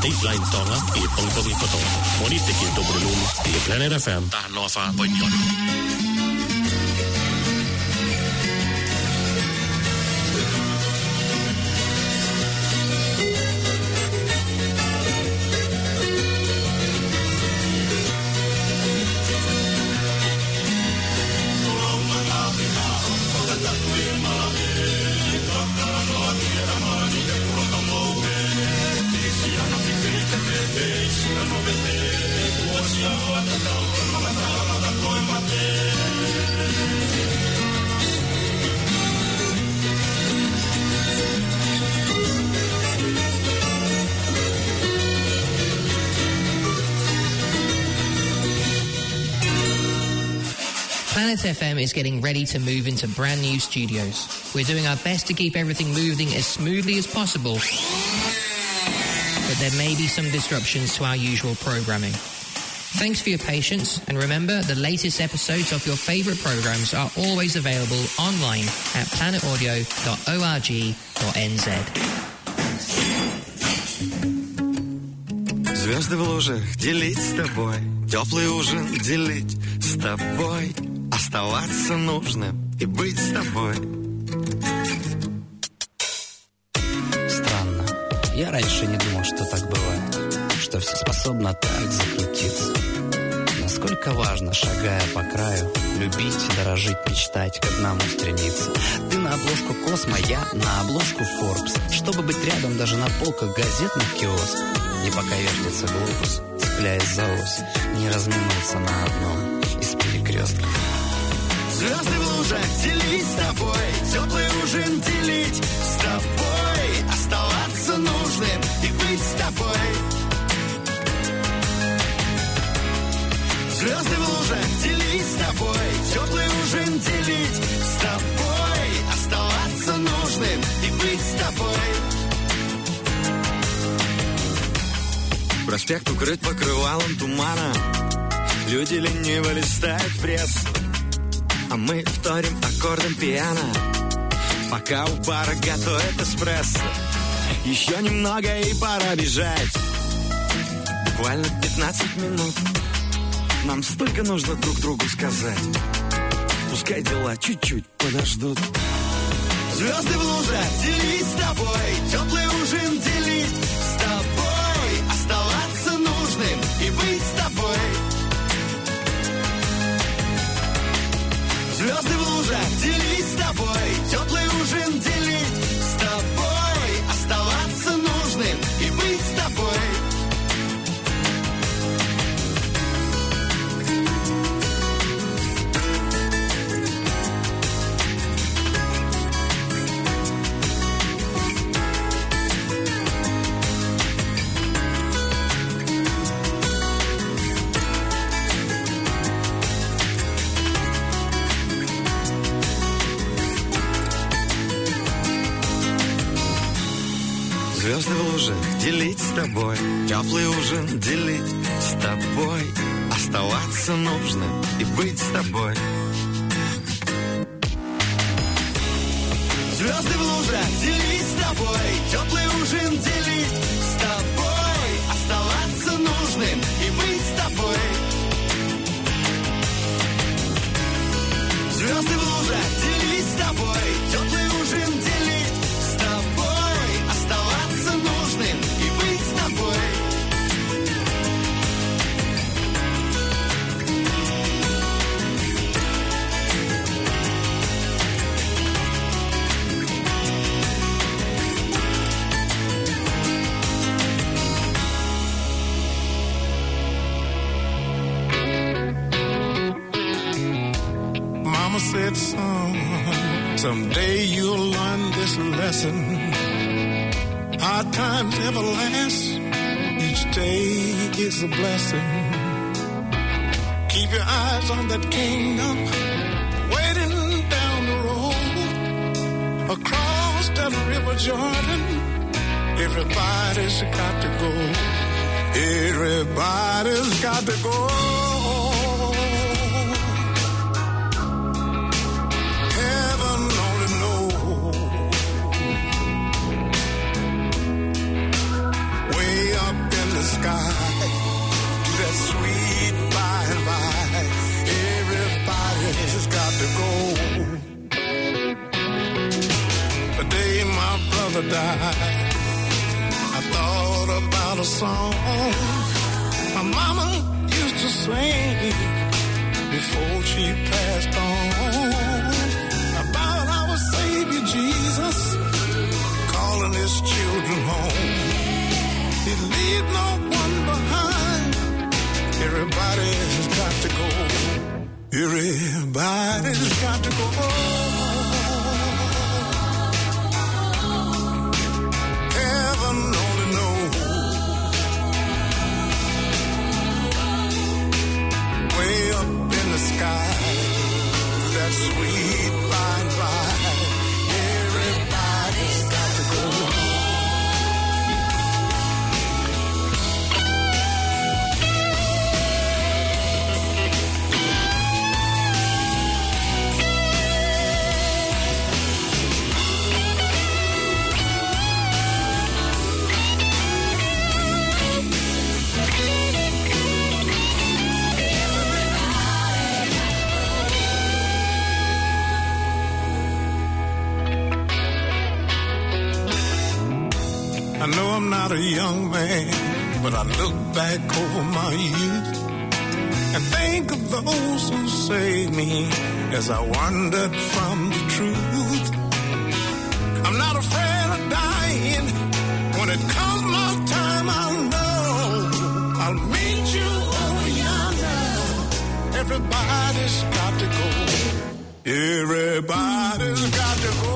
Nightline Tonga i Pongpong i Kotonga. Moni teki Dobrelum i Planet FM tahan Nova Bonyon. Planet FM is getting ready to move into brand new studios. We're doing our best to keep everything moving as smoothly as possible, but there may be some disruptions to our usual programming. Thanks for your patience, and remember, the latest episodes of your favorite programs are always available online at planetaudio.org.nz. Звезды в лужах делить с тобой, теплый ужин делить с тобой, оставаться нужным и быть с тобой. Странно, я раньше не думал, что так бывает, что все способно так закрутиться. Насколько важно, шагая по краю, любить, дорожить, мечтать, к одному стремиться. Ты на обложку Космо, я на обложку Forbes. Чтобы быть рядом даже на полках газетных киосков. И пока вертится глобус, цепляясь за ось, не разминуться на одном из перекрестков. Звезды в лужах делить с тобой, теплый ужин делить с тобой, оставаться нужным и быть с тобой. Звезды в лужах делить с тобой, теплый ужин делить с тобой, оставаться нужным и быть с тобой. Проспект укрыт покрывалом тумана, люди лениво листают прессу, а мы вторим аккордом пиано, пока у бара готовят эспрессо. Еще немного и пора бежать, буквально 15 минут. Нам столько нужно друг другу сказать, пускай дела чуть-чуть подождут. Звезды в лужах делить с тобой, теплый ужин делить с тобой, оставаться нужным и быть с тобой. Звезды в лужах делить с тобой, теплый ужин делить с тобой, оставаться нужным и быть с тобой. Звезды в лужах делить с тобой, теплый ужин делить с тобой, оставаться нужным и быть с тобой. Звезды в лужах делить с тобой, теплый ужин делить с тобой, оставаться нужным и быть с тобой. Звезды в лужах делить с тобой, теплый ужин делить с тобой, оставаться нужным и быть с тобой. Mama said, son, someday you'll learn this lesson. Hard times never last. Each day is a blessing. Keep your eyes on that kingdom waiting down the road. Across that river Jordan, everybody's got to go. Everybody's got to go. Up in mother died, I thought about a song my mama used to sing before she passed on, about our Savior Jesus calling his children home. He leave no one behind. Everybody's got to go. Everybody's got to go. Heaven only knows. Way up in the sky, that sweet by and by. Everybody's got to go. I know I'm not a young man, but I look back over my youth and think of those who saved me as I wandered from the truth. I'm not afraid of dying. When it comes my time, I'll know I'll meet you over yonder. Everybody's got to go. Everybody's got to go.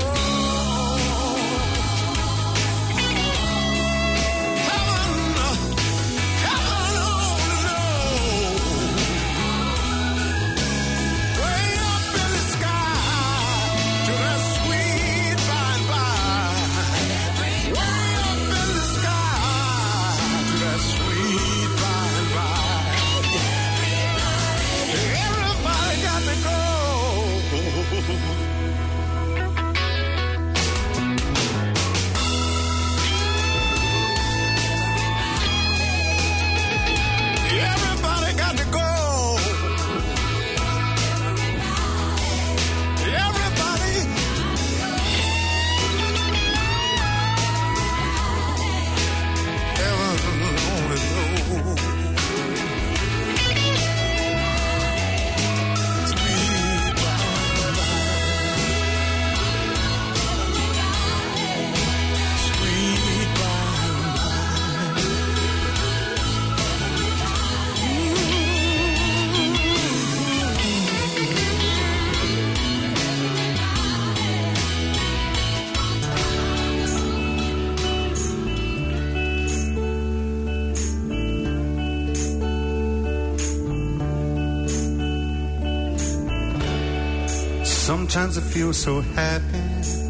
Sometimes I feel so happy.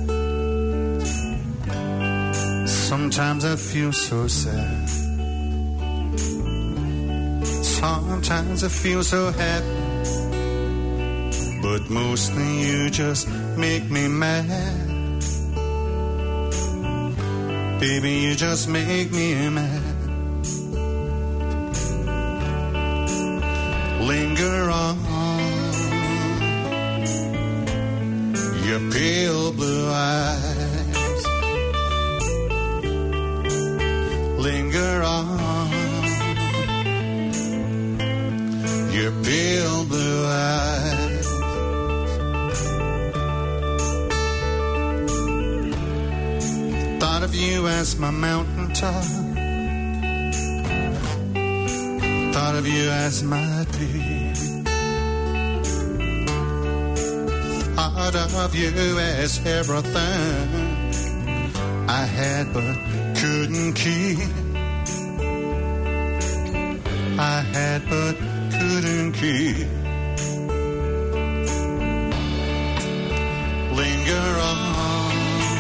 Sometimes I feel so sad. Sometimes I feel so happy, but mostly you just make me mad. Baby, you just make me mad. Linger on your pale blue eyes. Linger on your pale blue eyes. Thought of you as my mountaintop. Thought of you as my peace. Thought of you as everything I had but couldn't keep. I had but couldn't keep. Linger on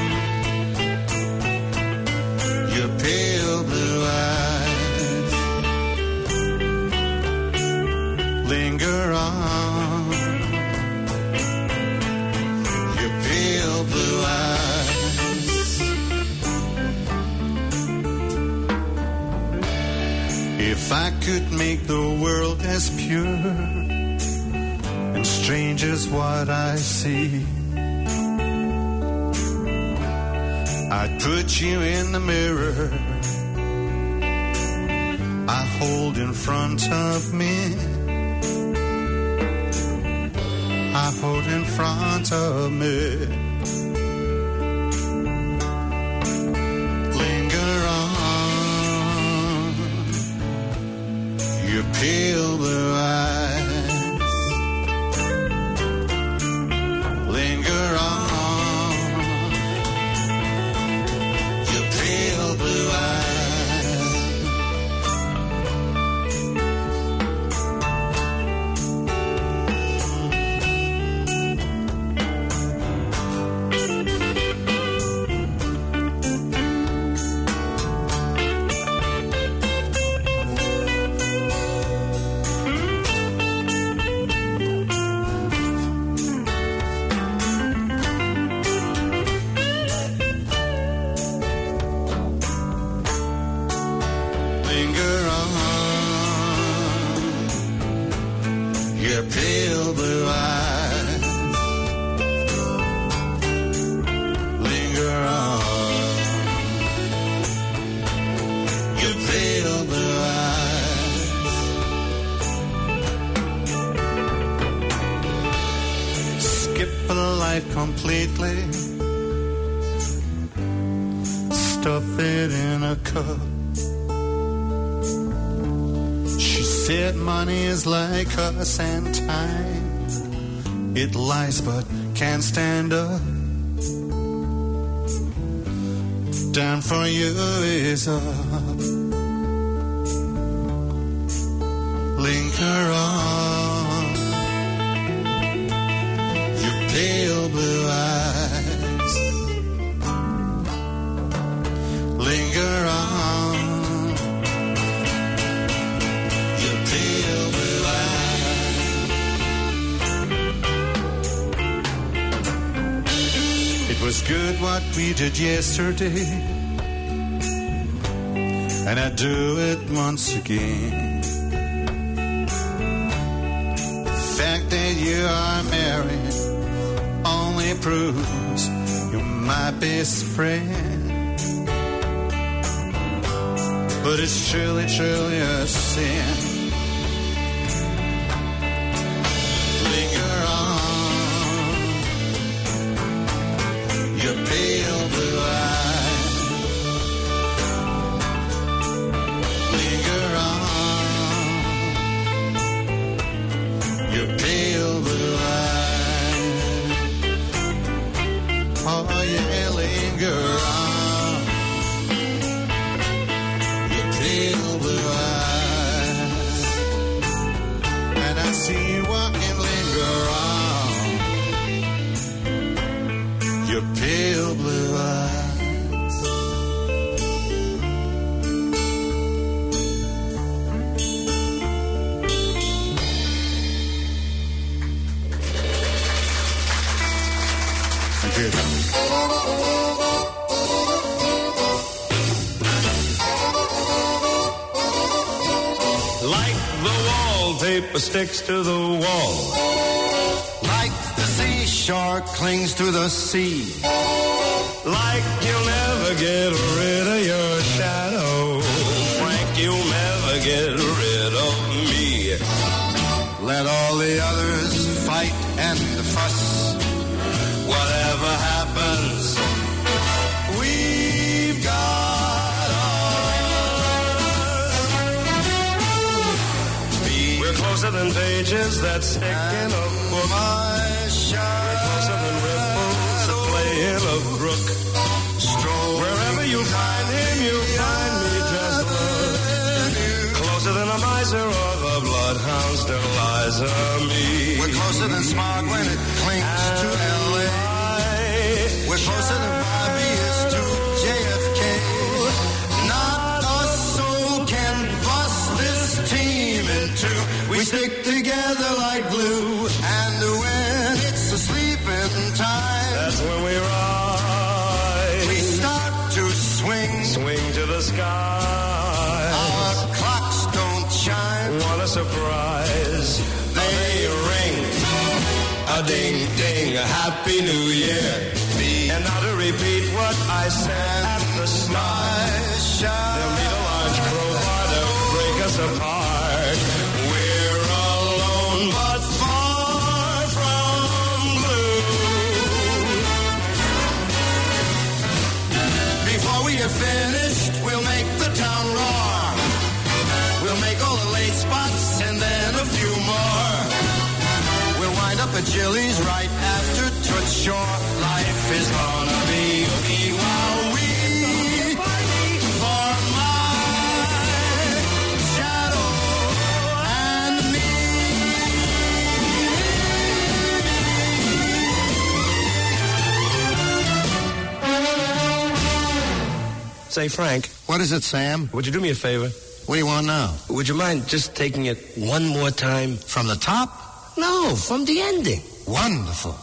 your pale blue eyes. Linger on your pale blue eyes. If I could make the world as pure and strange as what I see, I'd put you in the mirror I hold in front of me. I hold in front of me. Linger on, your pale blue eyes. Linger on, your pale blue eyes. Completely stuff it in a cup. She said money is like us and time, it lies but can't stand up. Down for you is up. Linger on, your pale blue eyes. Linger on, your pale blue eyes. It was good what we did yesterday, and I'd do it once again. The fact that you are married only proves you're my best friend. But it's truly, truly a sin. Linger on, your pale blue eyes. Linger on, your pale blue eyes. Oh yeah, linger on, your pale blue eyes. And I see you walking, linger on, your pale blue eyes. Thank you. Like the wallpaper sticks to the wall, Like the seashore clings to the sea. like you'll never get rid of your shadow, Frank, you'll never get rid of me. Let all the others fight and fuss. Whatever happens, we've got us. We're closer than pages that stick in a book. We're closer than ripples that play in a brook. Wherever you find him, you'll find me. Just look. Closer than a miser or the bloodhound still lies on me. We're closer than smog when it clings to L.A. We're closer than Bobby is to JFK. Not a soul can bust this team in two. We stick together like glue, and when it's a sleeping time, That's when we rise. we start to swing. Swing to the sky. Our clocks don't chime. What a surprise. They ring. A ding ding. A happy new year. And now to repeat what I said at the start. They'll need a large crowbar to break us apart. We're alone but far from blue. Before we get finished, we'll make the town roar. We'll make all the late spots and then a few more. We'll wind up at Chili's right after Toots Shore. Life is gonna be a wee wow wee for my shadow and me. Say, Frank. What is it, Sam? Would you do me a favor? What do you want now? Would you mind just taking it one more time? From the top? No, from the ending. Wonderful.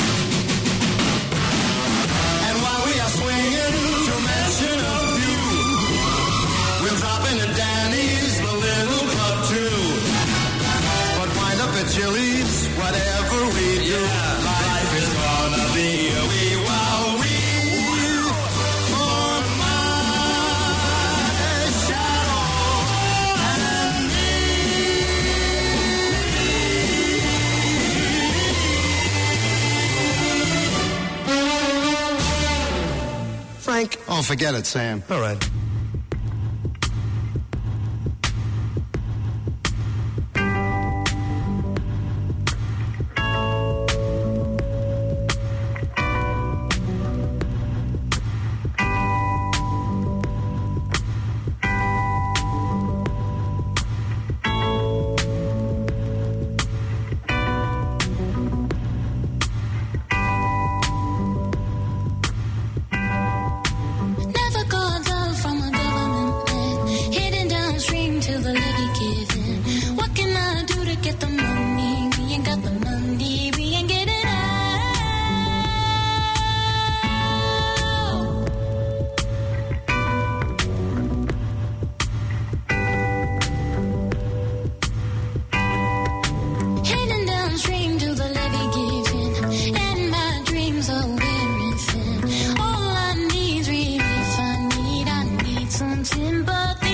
And while we are swinging, to mention a few, we'll drop in at Danny's, the little club too. But wind up at Chili's, whatever we do, life is gonna be a wee wow wee for my shadow and me. Frank. Oh, forget it, Sam. All right. Never got love from a government man, heading downstream till the levee giving. What can I do to get the money? We ain't got the money, we ain't getting out. Heading downstream till the levee giving, and my dreams are wearing thin. All I need relief, I need some sympathy.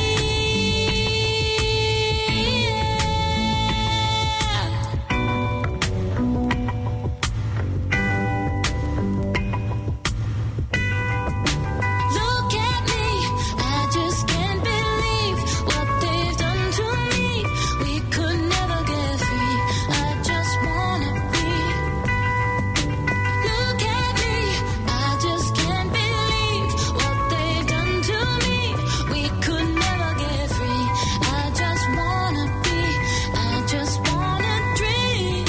Look at me, I just can't believe what they've done to me. We could never get free, I just wanna be. Look at me, I just can't believe what they've done to me. We could never get free, I just wanna be, I just wanna dream.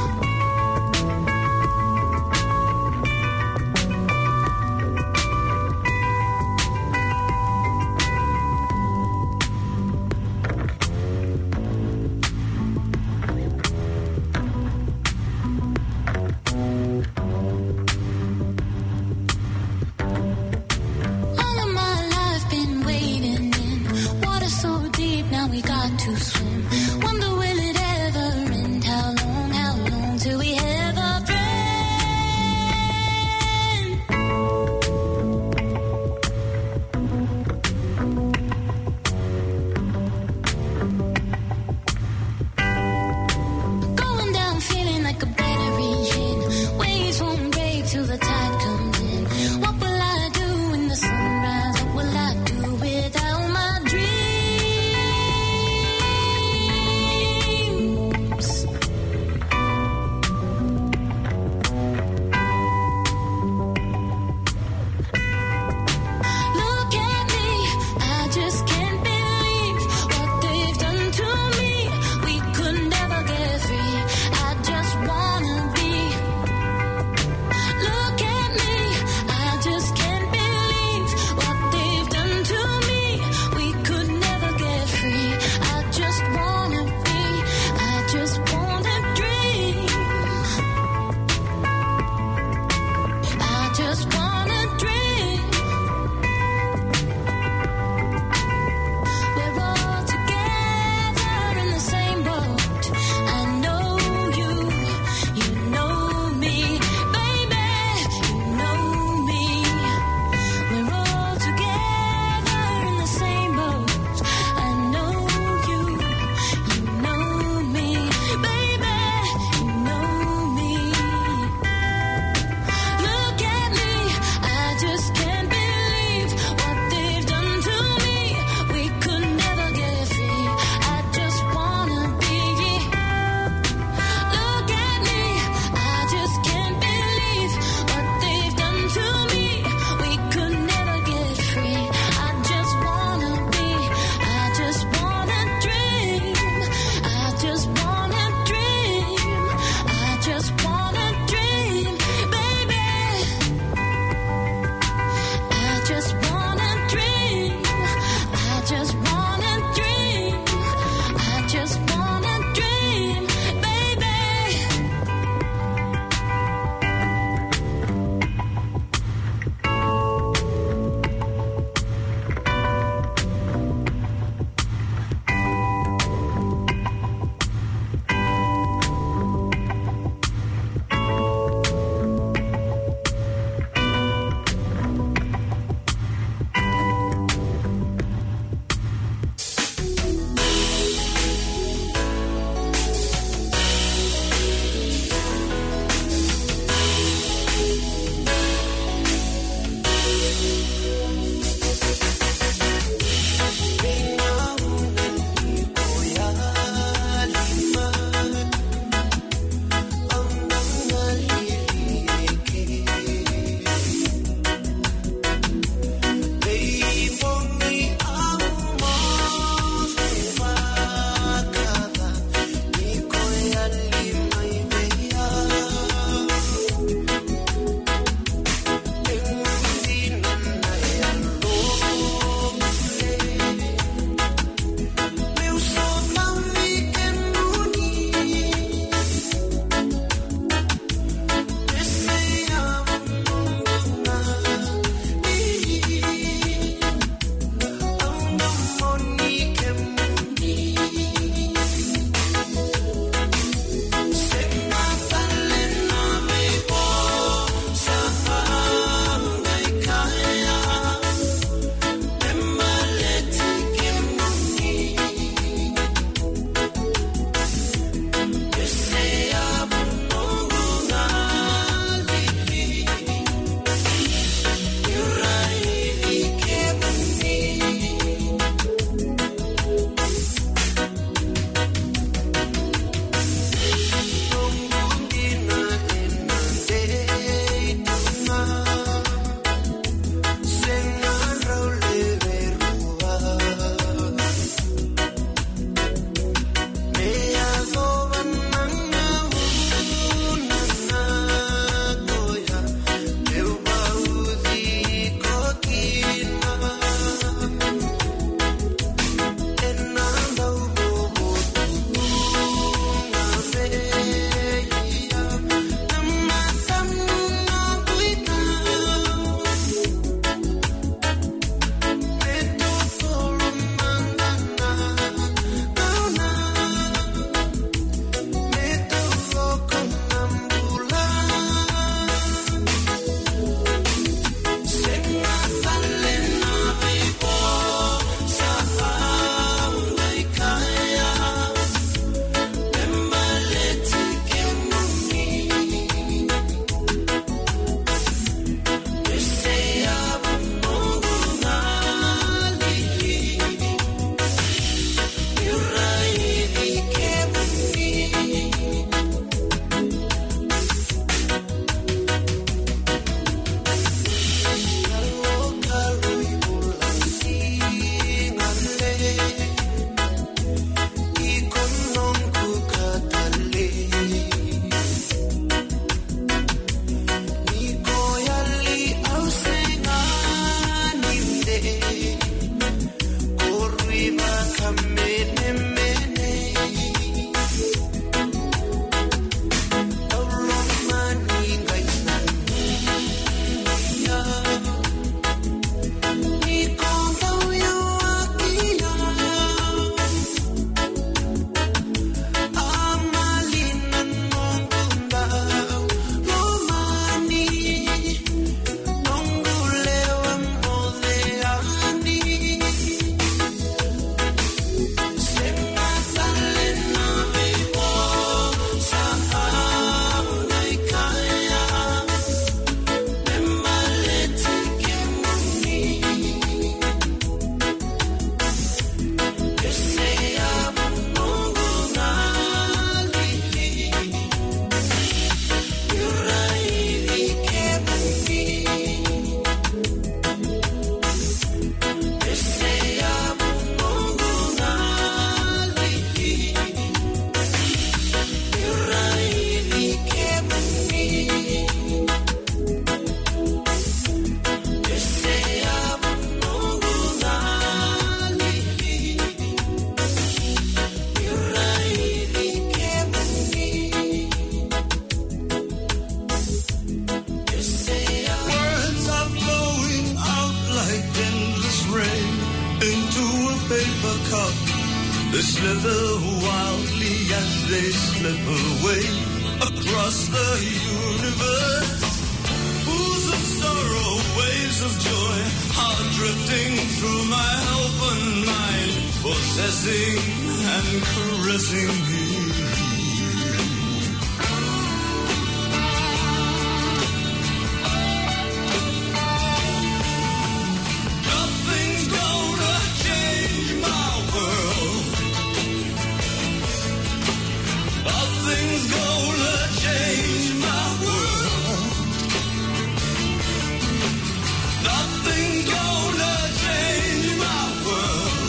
All of my life been wading in water so deep, now we got to swim. Wonder will it ever end? How long till we have a friend? Going down feeling like a battery hit. Waves won't break till the tide comes in. What will I do when the sunrise? What will I do without my dreams? Look at me, I just can't believe what they've done to me. We could never get free, I just wanna be. Look at me, I just can't believe what they've done to me. We could never get free, I just wanna be, I just wanna dream. I just wanna dream. We're all together in the same boat. I know you know me, baby, you know They slither wildly as they slip away across the universe. Pools of sorrow, waves of joy are drifting through my open mind, possessing and caressing me. Nothing's gonna change my world. Nothing's gonna change my world. Nothing's gonna change my world.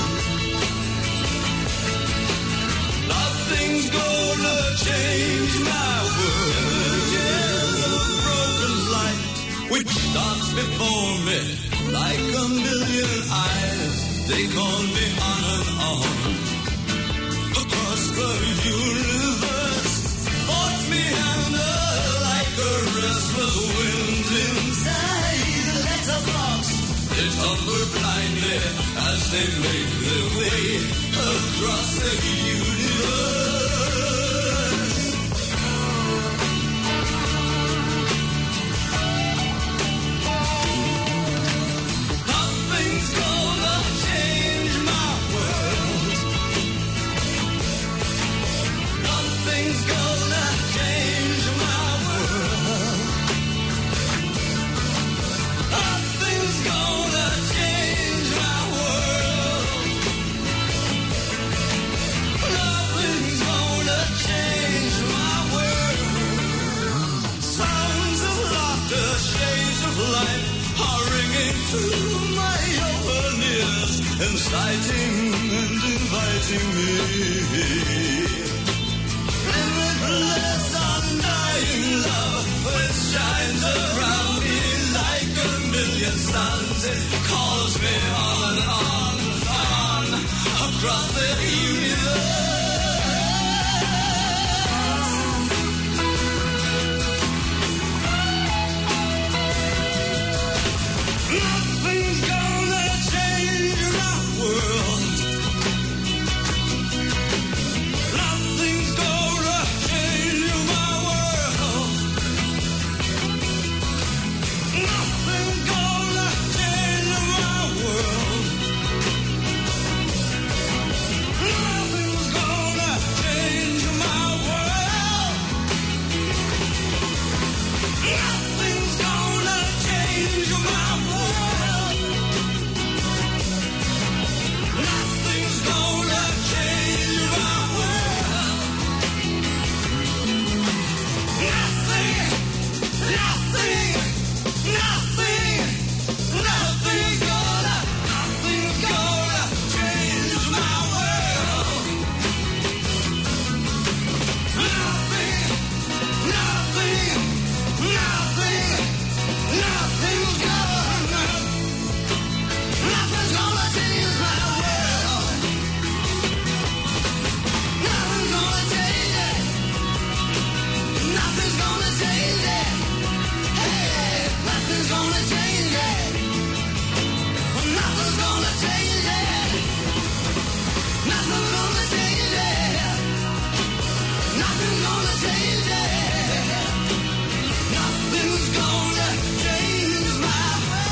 Nothing's gonna change my world. There's a broken light which starts before me like a million eyes. They call me on and on across the universe. Force me under like a restless wind inside a letterbox. They tumble blindly as they make their way across the universe. Nothing's gonna change my world. Nothing's gonna change my world. Nothing's gonna change my world. Nothing's gonna change my world. Sounds of laughter, shades of light are ringing through my open ears, inciting and inviting me. Limitless, undying love, which shines around me like a million suns. It calls me on and on and on across the universe. Nothing's gonna change my world. Nothing's gonna change my world. Nothing's gonna change my world. Nothing's gonna change my world. Nothing's gonna change my world. Nothing's gonna change my world. Nothing, nothing, nothing, nothing's gonna change my world. Nothing, nothing, nothing, nothing's gonna change my world. Nothing's gonna change it. Nothing's gonna change it. Hey, nothing's gonna change it. Nothing's gonna change it. Nothing's gonna change it. Nothing's gonna change it. Nothing's gonna change my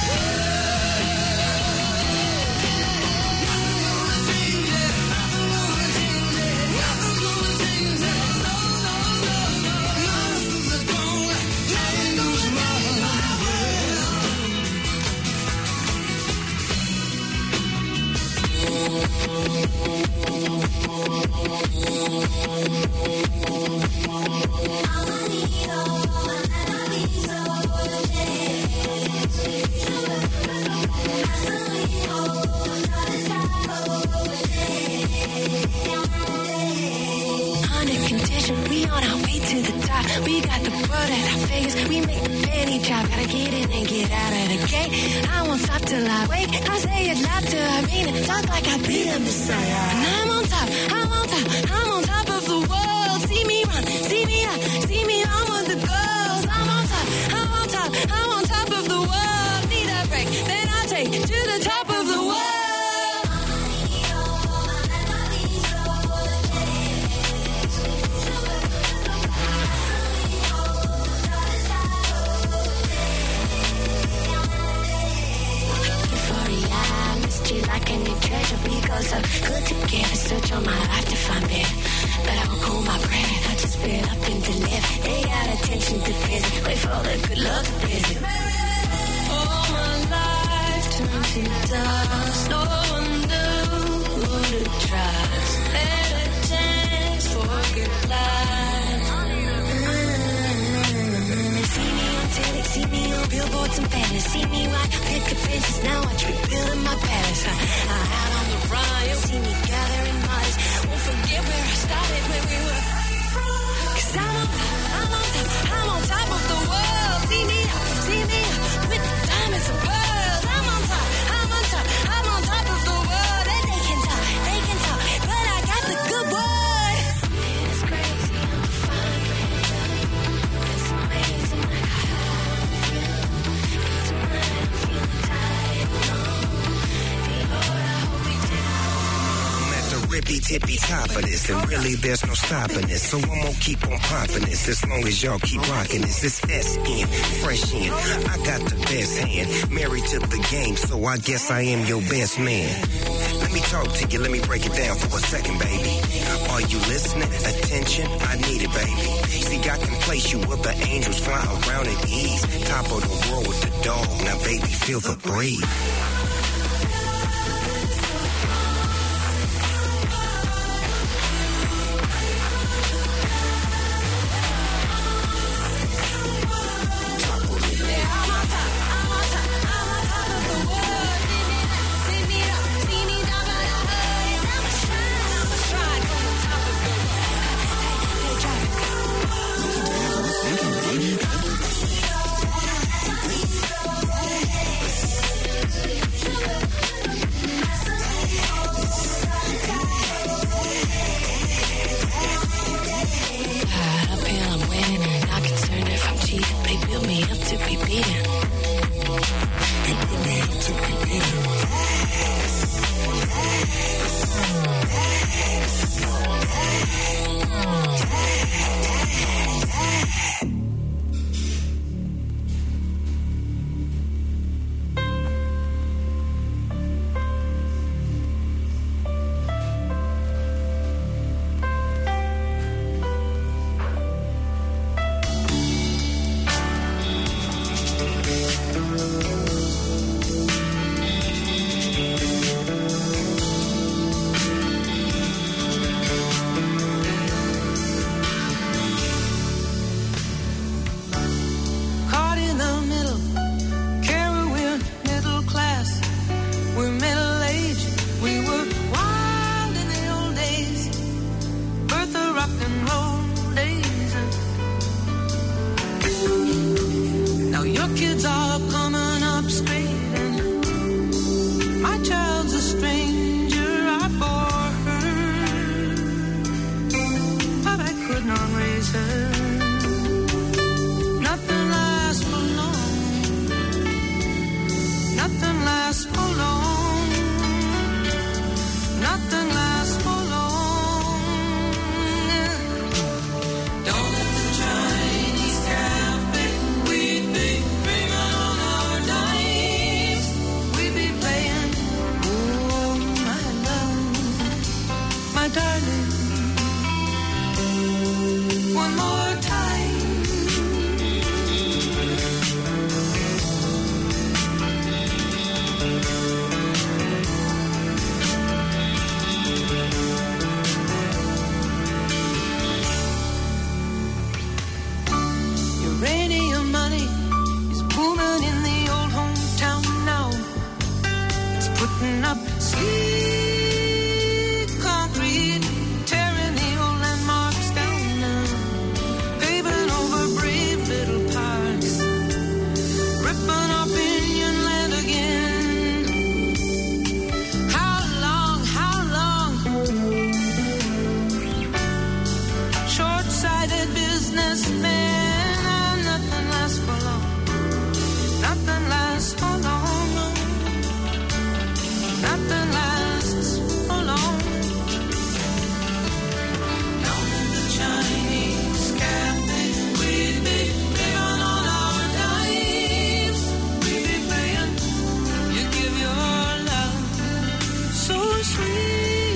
Under condition, we on our way to the top. We got the world at our fingers. We make the penny drop. Gotta get in and get out of the gate. I won't stop till I wake. I say it loud till I mean it. Talk like I be the Messiah. And I'm on top. I'm on top. I'm on top of the world. See me run. See me out. See me on with the girls. I'm on top. I'm on top. I'm on top of the world. Need a break. Then I'll take to the top of the world. need to visit. Wait for all the good luck to visit. All my life turned to dust. No one knew who to trust. Had a chance for goodbye. See me on telly, see me on billboards and banners. See me ride picket fences, now I trip building my palace. Out on the run, you'll see me gathering miles. Won't forget where I started, where we were. 'Cause I'm on top, I'm on top, I'm on top of the world. See me with the diamonds and pearls. I'm on top, I'm on top, I'm on top of the world. And they can talk, but I got the good word. Man, it's crazy, I'm fine right now. It's amazing, like how I feel. Tonight I'm feeling tired, Lord, I hope we do. I'm at the rippy tippy top of this, and really there's no stopping this. So I'm gonna keep on popping this as long as y'all keep rocking this. It's SN, fresh in. I got the best hand, married to the game, so I guess I am your best man. Let me talk to you, let me break it down for a second, baby. Are you listening? Attention, I need it, baby. See, I can place you where the angels fly around at ease. Top of the world with the dog, now baby, feel the breeze.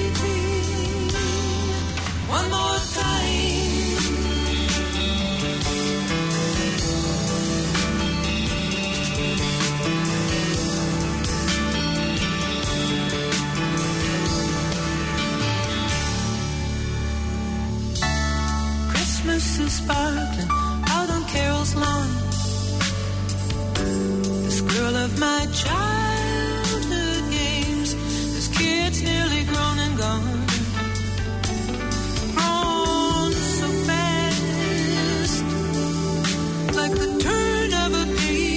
One more time. Christmas is sparkling out on Carol's lawn. This girl of my childhood games, this kid's nearly grown and gone. Grown so fast, like the turn of a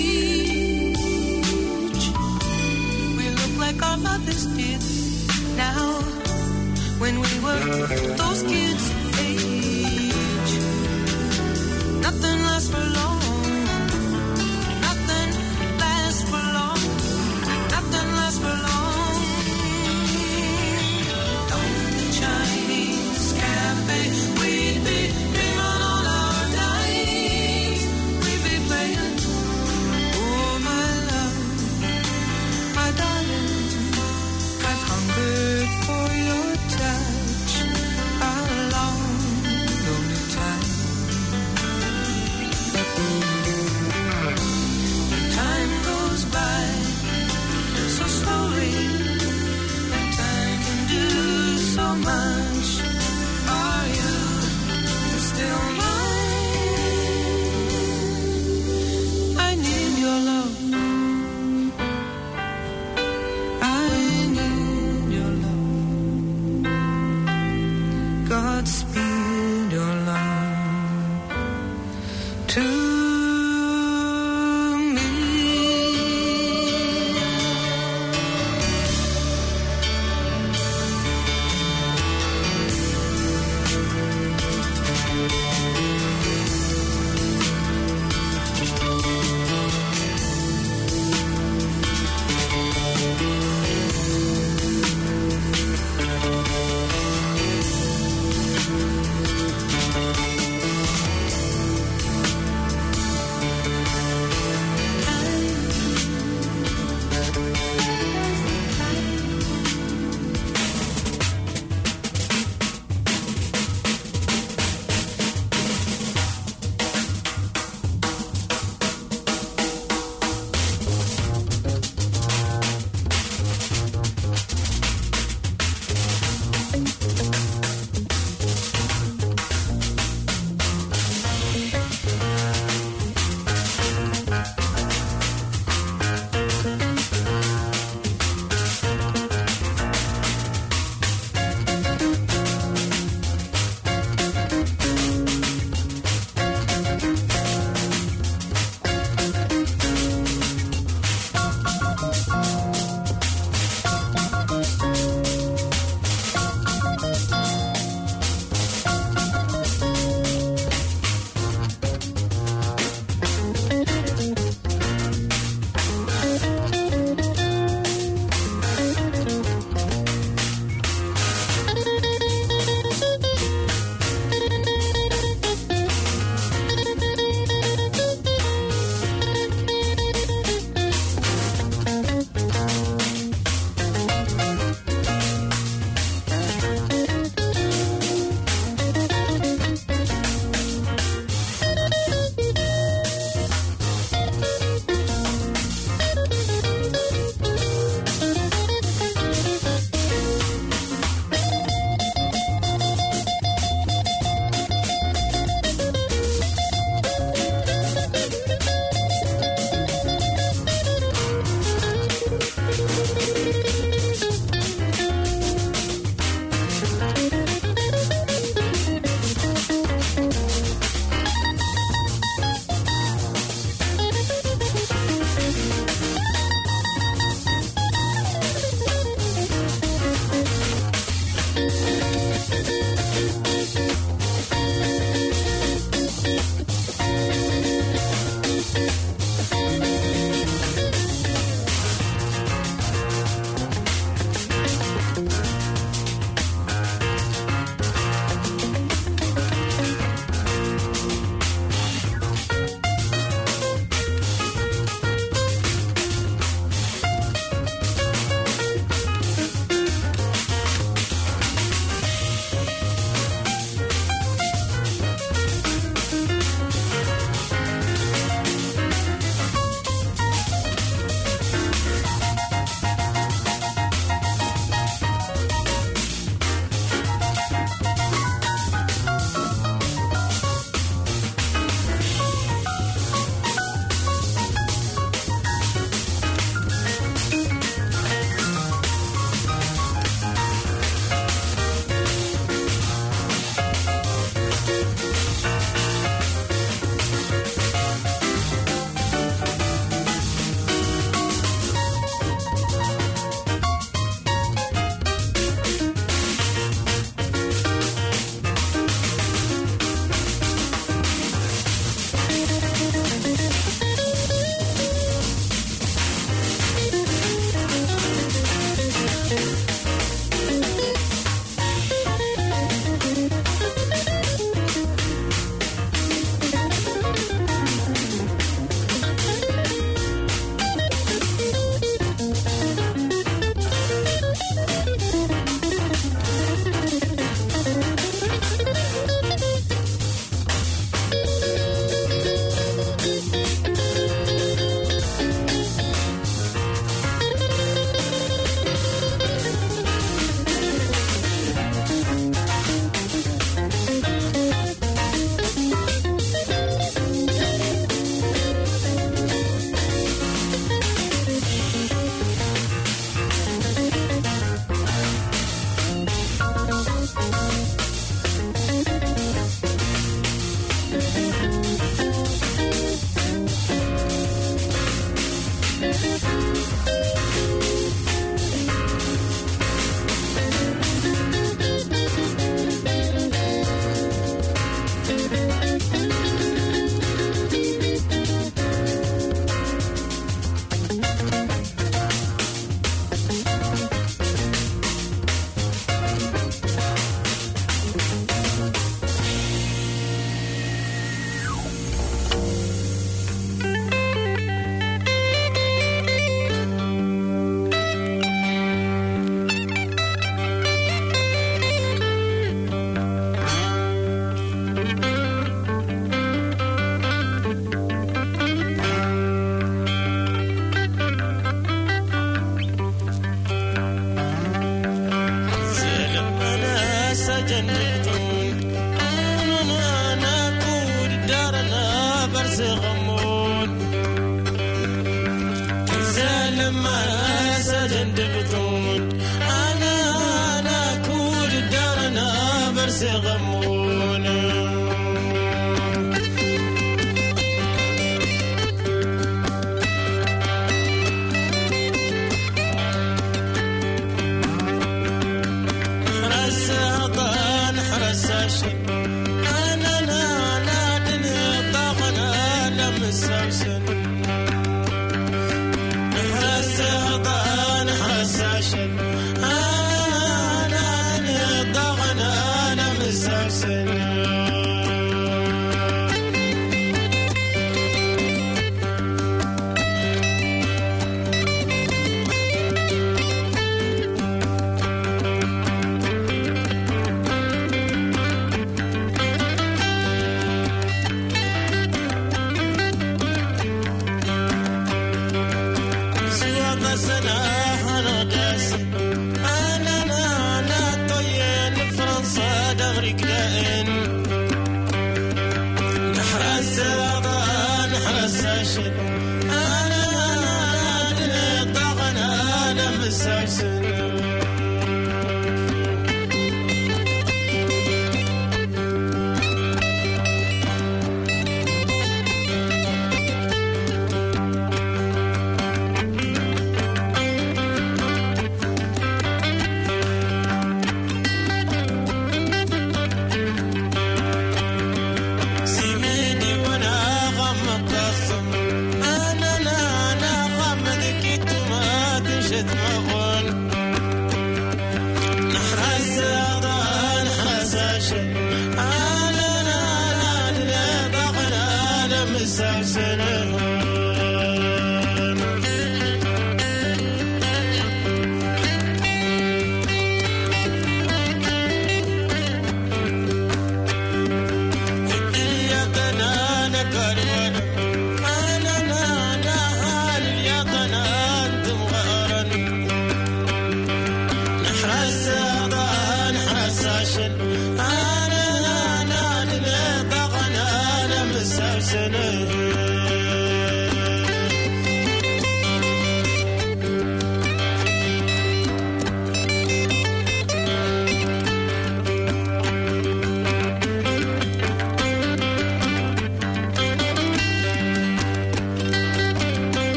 page. We look like our mothers did now, when we were those kids' age. Nothing lasts for long. Nothing lasts for long. Nothing lasts for long. Down at the Chinese cafe, we'd be dreaming all our nights. We'd be playing, oh my love, my darling, I've hungered for your touch a long, lonely time. Time goes by so slowly, and time can do so much. Are you still mine? I need your love. I need your love. Godspeed your love to me.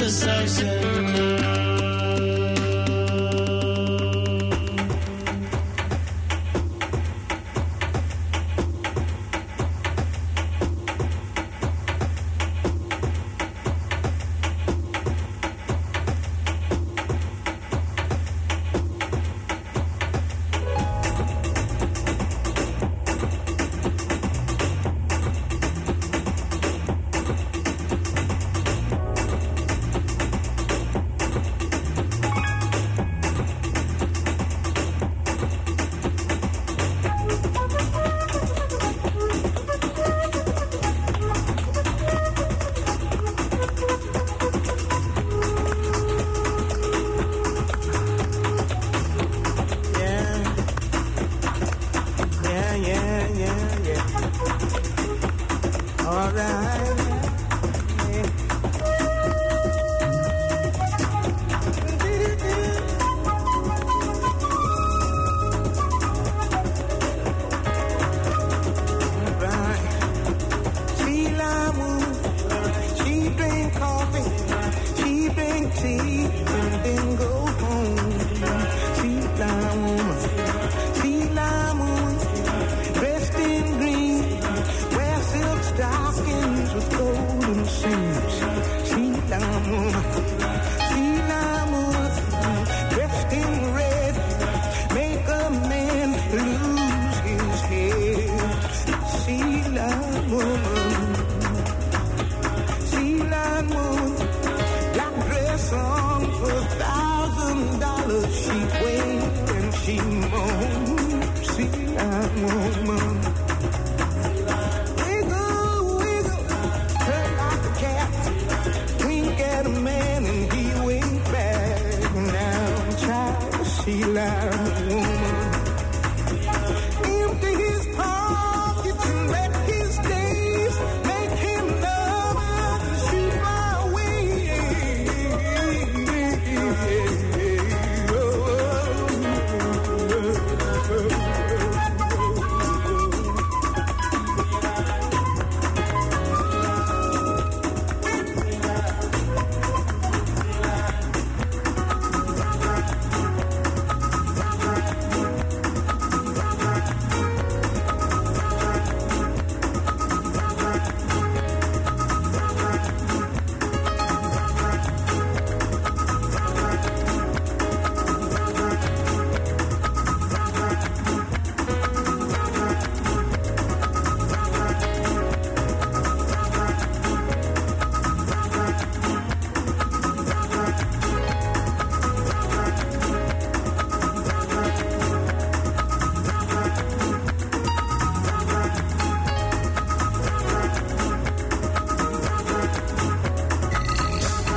Saxon love. She lied.